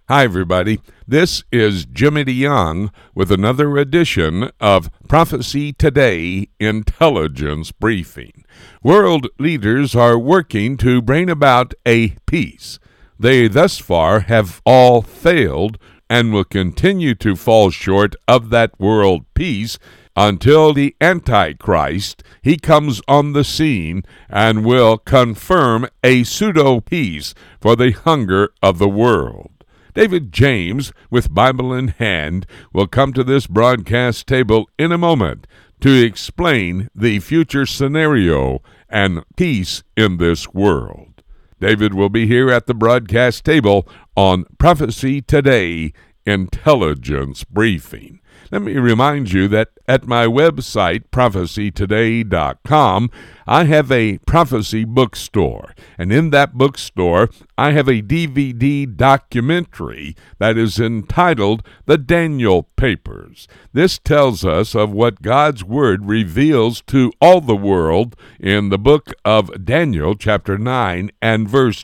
Hi, everybody. This is Jimmy DeYoung with another edition of Prophecy Today Intelligence Briefing. World leaders are working to bring about a peace. They thus far have all failed and will continue to fall short of that world peace until the Antichrist, he comes on the scene and will confirm a pseudo-peace for the hunger of the world. David James, with Bible in hand, will come to this broadcast table in a moment to explain the future scenario and peace in this world. David will be here at the broadcast table on Prophecy Today Intelligence Briefing. Let me remind you that at my website, prophecytoday.com, I have a prophecy bookstore. And in that bookstore, I have a DVD documentary that is entitled The Daniel Papers. This tells us of what God's Word reveals to all the world in the book of Daniel, chapter 9 and verse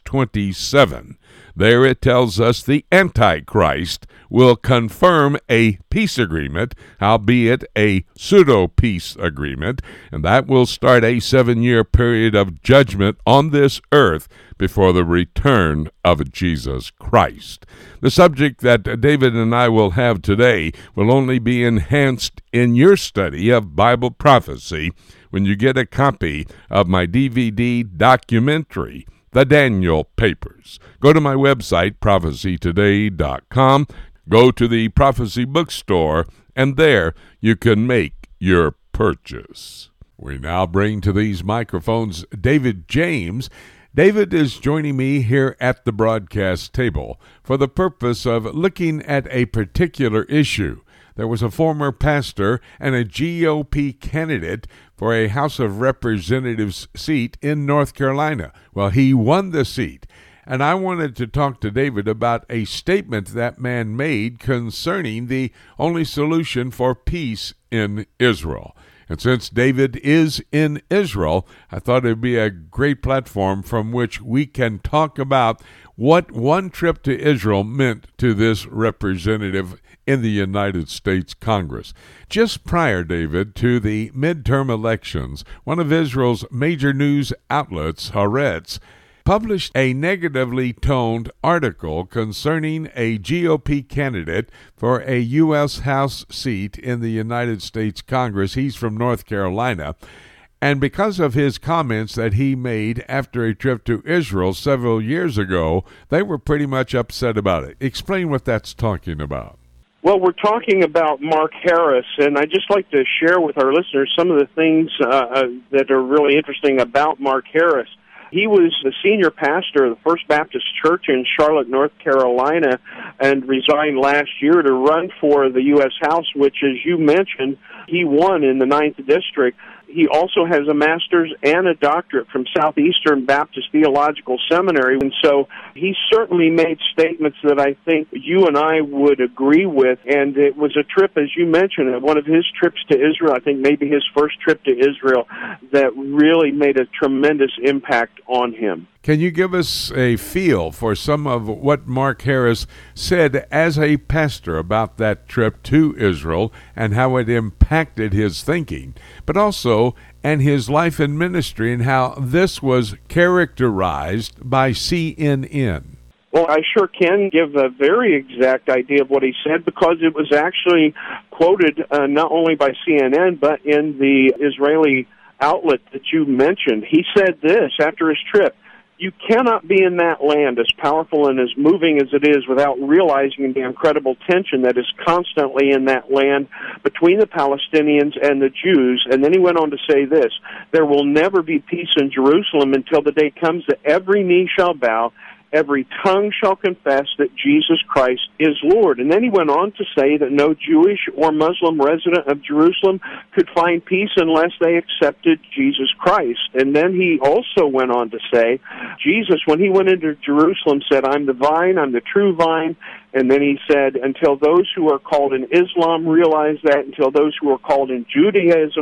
27. There it tells us the Antichrist will confirm a peace agreement, albeit a pseudo-peace agreement, and that will start a 7-year period of judgment on this earth before the return of Jesus Christ. The subject that David and I will have today will only be enhanced in your study of Bible prophecy when you get a copy of my DVD documentary, The Daniel Papers. Go to my website, prophecytoday.com, go to the Prophecy Bookstore, and there you can make your purchase. We now bring to these microphones David James. David is joining me here at the broadcast table for the purpose of looking at a particular issue. There was a former pastor and a GOP candidate for a House of Representatives seat in North Carolina. Well, he won the seat, and I wanted to talk to David about a statement that man made concerning the only solution for peace in Israel. And since David is in Israel, I thought it would be a great platform from which we can talk about what one trip to Israel meant to this representative in the United States Congress. Just prior, David, to the midterm elections, one of Israel's major news outlets, Haaretz, published a negatively toned article concerning a GOP candidate for a U.S. House seat in the United States Congress. He's from North Carolina. And because of his comments that he made after a trip to Israel several years ago, they were pretty much upset about it. Explain what that's talking about. Well, we're talking about Mark Harris, and I'd just like to share with our listeners some of the things that are really interesting about Mark Harris. He was the senior pastor of the First Baptist Church in Charlotte, North Carolina, and resigned last year to run for the U.S. House, which, as you mentioned, he won in the 9th District. He also has a master's and a doctorate from Southeastern Baptist Theological Seminary, and so he certainly made statements that I think you and I would agree with, and it was a trip, as you mentioned, one of his trips to Israel, I think maybe his first trip to Israel, that really made a tremendous impact on him. Can you give us a feel for some of what Mark Harris said as a pastor about that trip to Israel and how it impacted his thinking, but also and his life and ministry and how this was characterized by CNN? Well, I sure can give a very exact idea of what he said because it was actually quoted not only by CNN but in the Israeli outlet that you mentioned. He said this after his trip: "You cannot be in that land as powerful and as moving as it is without realizing the incredible tension that is constantly in that land between the Palestinians and the Jews." And then he went on to say this: "There will never be peace in Jerusalem until the day comes that every knee shall bow, every tongue shall confess that Jesus Christ is Lord." And then he went on to say that no Jewish or Muslim resident of Jerusalem could find peace unless they accepted Jesus Christ. And then he also went on to say, Jesus, when he went into Jerusalem, said, "I'm the vine, I'm the true vine." And then he said, until those who are called in Islam realize that, until those who are called in Judaism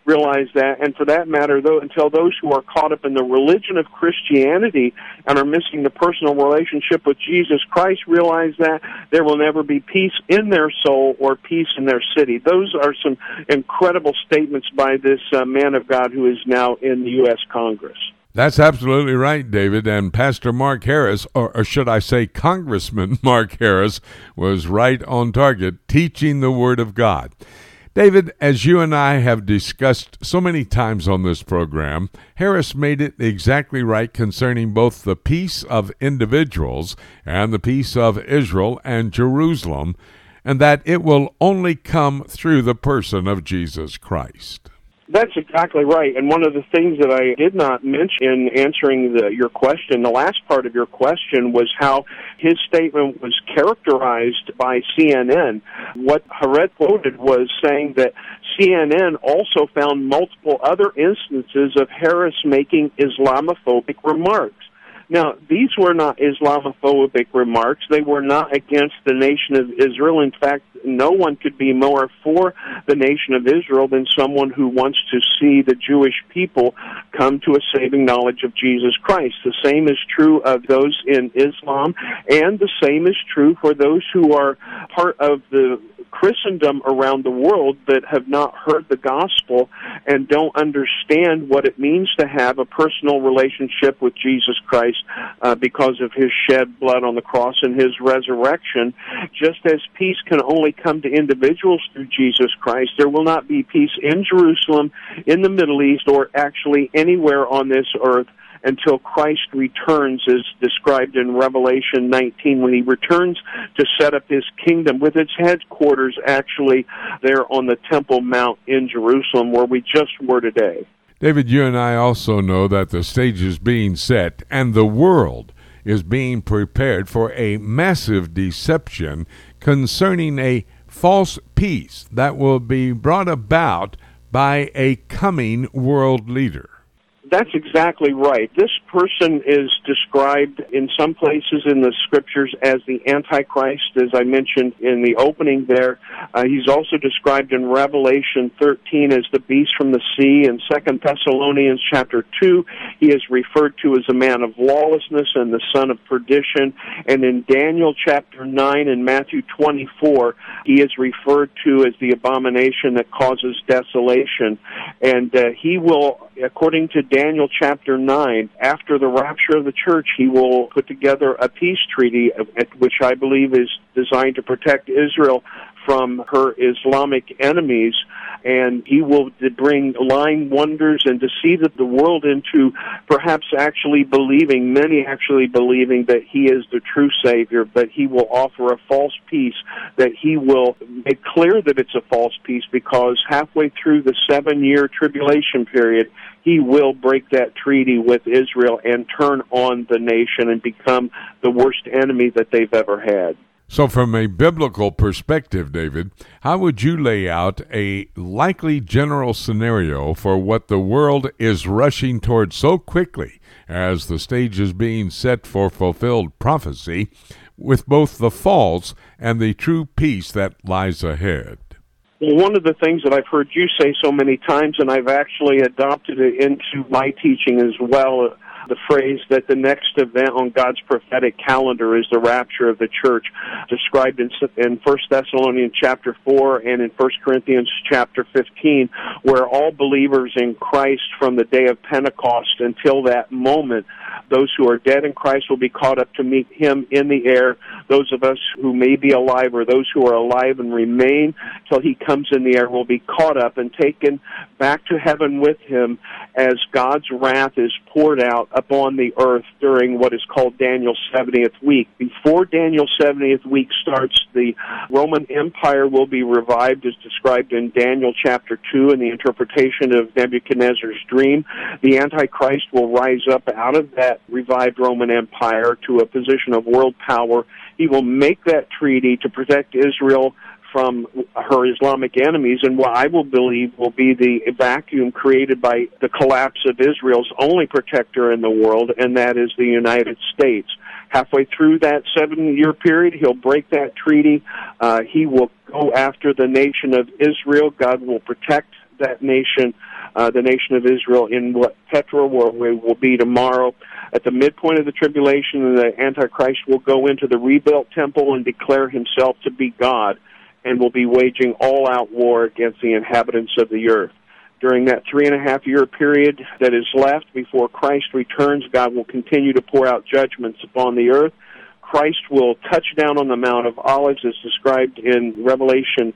realize that, and for that matter, though, until those who are caught up in the religion of Christianity and are missing the personal relationship with Jesus Christ realize that, there will never be peace in their soul or peace in their city. Those are some incredible statements by this man of God who is now in the U.S. Congress. That's absolutely right, David. And Pastor Mark Harris, or should I say Congressman Mark Harris, was right on target, teaching the Word of God. David, as you and I have discussed so many times on this program, Harris made it exactly right concerning both the peace of individuals and the peace of Israel and Jerusalem, and that it will only come through the person of Jesus Christ. That's exactly right. And one of the things that I did not mention in answering your question, the last part of your question, was how his statement was characterized by CNN. What Harris quoted was saying that CNN also found multiple other instances of Harris making Islamophobic remarks. Now, these were not Islamophobic remarks. They were not against the nation of Israel. In fact, no one could be more for the nation of Israel than someone who wants to see the Jewish people come to a saving knowledge of Jesus Christ. The same is true of those in Islam, and the same is true for those who are part of the Christendom around the world that have not heard the gospel and don't understand what it means to have a personal relationship with Jesus Christ because of his shed blood on the cross and his resurrection. Just as peace can only come to individuals through Jesus Christ, there will not be peace in Jerusalem, in the Middle East, or actually anywhere on this earth until Christ returns, as described in Revelation 19, when he returns to set up his kingdom with its headquarters actually there on the Temple Mount in Jerusalem, where we just were today. David, you and I also know that the stage is being set and the world is being prepared for a massive deception concerning a false peace that will be brought about by a coming world leader. That's exactly right. This person is described in some places in the Scriptures as the Antichrist, as I mentioned in the opening there. He's also described in Revelation 13 as the beast from the sea. In 2 Thessalonians chapter 2, he is referred to as a man of lawlessness and the son of perdition. And in Daniel chapter 9 and Matthew 24, he is referred to as the abomination that causes desolation. And he will, according to Daniel chapter 9, after the rapture of the church, he will put together a peace treaty, which I believe is designed to protect Israel from her Islamic enemies, and he will bring lying wonders and deceive the world into perhaps many actually believing that he is the true Savior, but he will offer a false peace, that he will make clear that it's a false peace, because halfway through the 7-year tribulation period, he will break that treaty with Israel and turn on the nation and become the worst enemy that they've ever had. So from a biblical perspective, David, how would you lay out a likely general scenario for what the world is rushing toward so quickly as the stage is being set for fulfilled prophecy, with both the false and the true peace that lies ahead? Well, one of the things that I've heard you say so many times, and I've actually adopted it into my teaching as well, the phrase that the next event on God's prophetic calendar is the rapture of the church, described in 1 Thessalonians chapter 4 and in 1 Corinthians chapter 15, where all believers in Christ from the day of Pentecost until that moment, those who are dead in Christ will be caught up to meet him in the air. Those of us who may be alive, or those who are alive and remain till he comes in the air, will be caught up and taken back to heaven with him as God's wrath is poured out upon the earth during what is called Daniel's 70th week. Before Daniel's 70th week starts, the Roman Empire will be revived, as described in Daniel chapter 2 in the interpretation of Nebuchadnezzar's dream. The Antichrist will rise up out of that revived Roman Empire to a position of world power. He will make that treaty to protect Israel from her Islamic enemies, and what I will believe will be the vacuum created by the collapse of Israel's only protector in the world, and that is the United States. Halfway through that 7-year period, he'll break that treaty. He will go after the nation of Israel. God will protect that nation the nation of Israel in what Petra will be tomorrow. At the midpoint of the tribulation, the Antichrist will go into the rebuilt temple and declare himself to be God, and will be waging all-out war against the inhabitants of the earth. During that 3.5-year period that is left before Christ returns, God will continue to pour out judgments upon the earth. Christ will touch down on the Mount of Olives as described in Revelation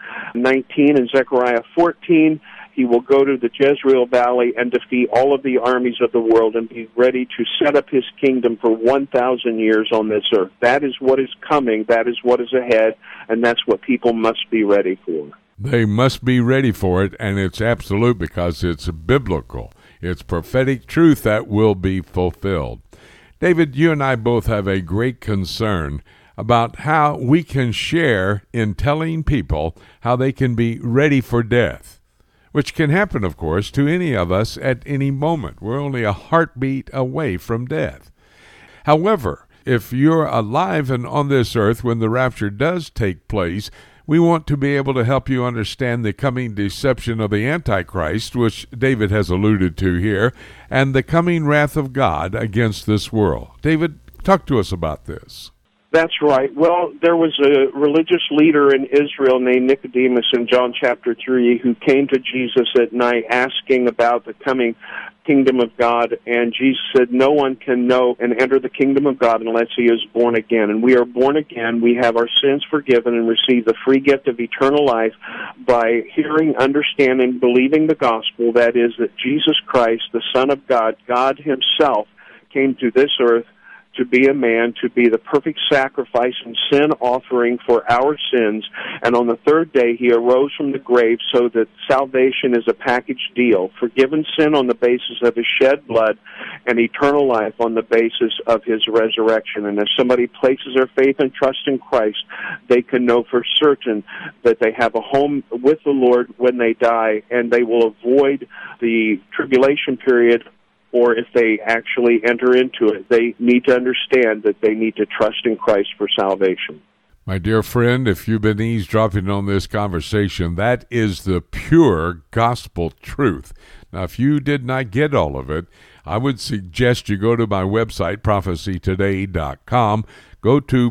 19 and Zechariah 14. He will go to the Jezreel Valley and defeat all of the armies of the world and be ready to set up his kingdom for 1,000 years on this earth. That is what is coming. That is what is ahead, and that's what people must be ready for. They must be ready for it, and it's absolute because it's biblical. It's prophetic truth that will be fulfilled. David, you and I both have a great concern about how we can share in telling people how they can be ready for death, which can happen, of course, to any of us at any moment. We're only a heartbeat away from death. However, if you're alive and on this earth when the rapture does take place, we want to be able to help you understand the coming deception of the Antichrist, which David has alluded to here, and the coming wrath of God against this world. David, talk to us about this. That's right. Well, there was a religious leader in Israel named Nicodemus in John chapter 3 who came to Jesus at night asking about the coming kingdom of God, and Jesus said, no one can know and enter the kingdom of God unless he is born again. And we are born again. We have our sins forgiven and receive the free gift of eternal life by hearing, understanding, believing the gospel, that is, that Jesus Christ, the Son of God, God himself, came to this earth to be a man, to be the perfect sacrifice and sin offering for our sins. And on the third day, he arose from the grave so that salvation is a package deal. Forgiven sin on the basis of his shed blood and eternal life on the basis of his resurrection. And if somebody places their faith and trust in Christ, they can know for certain that they have a home with the Lord when they die, and they will avoid the tribulation period. Or if they actually enter into it, they need to understand that they need to trust in Christ for salvation. My dear friend, if you've been eavesdropping on this conversation, that is the pure gospel truth. Now, if you did not get all of it, I would suggest you go to my website, prophecytoday.com, go to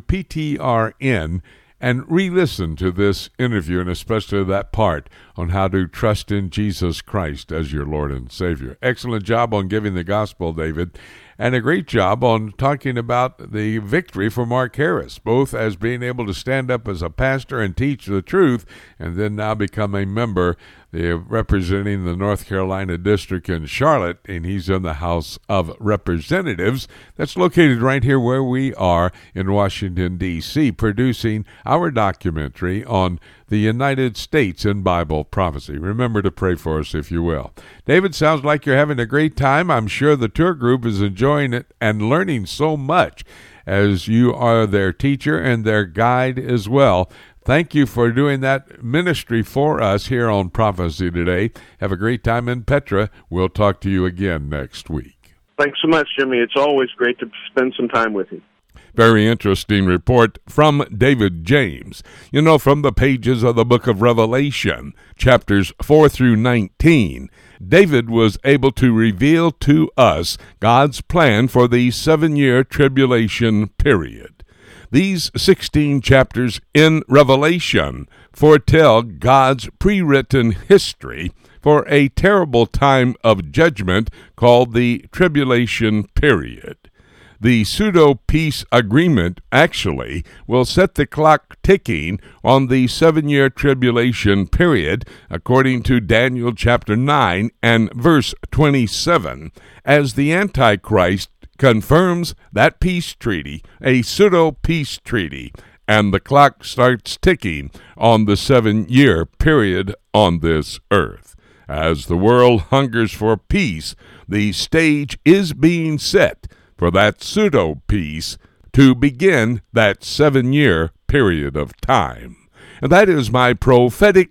PTRN, and re-listen to this interview, and especially that part on how to trust in Jesus Christ as your Lord and Savior. Excellent job on giving the gospel, David, and a great job on talking about the victory for Mark Harris, both as being able to stand up as a pastor and teach the truth, and then now become a member representing the North Carolina district in Charlotte, and he's in the House of Representatives. That's located right here where we are in Washington, D.C., producing our documentary on the United States in Bible prophecy. Remember to pray for us, if you will. David, sounds like you're having a great time. I'm sure the tour group is enjoying it and learning so much, as you are their teacher and their guide as well. Thank you for doing that ministry for us here on Prophecy Today. Have a great time in Petra. We'll talk to you again next week. Thanks so much, Jimmy. It's always great to spend some time with you. Very interesting report from David James. You know, from the pages of the book of Revelation, chapters 4 through 19, David was able to reveal to us God's plan for the 7-year tribulation period. These 16 chapters in Revelation foretell God's pre-written history for a terrible time of judgment called the tribulation period. The pseudo-peace agreement actually will set the clock ticking on the 7-year tribulation period, according to Daniel chapter 9 and verse 27, as the Antichrist confirms that peace treaty, a pseudo-peace treaty, and the clock starts ticking on the 7-year period on this earth. As the world hungers for peace, the stage is being set for that pseudo-peace to begin that 7-year period of time. And that is my prophetic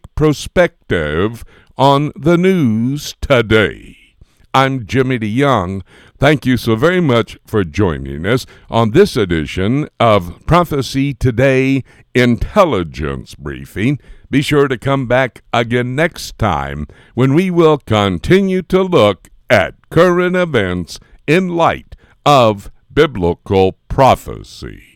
perspective on the news today. I'm Jimmy DeYoung. Thank you so very much for joining us on this edition of Prophecy Today Intelligence Briefing. Be sure to come back again next time when we will continue to look at current events in light of biblical prophecy.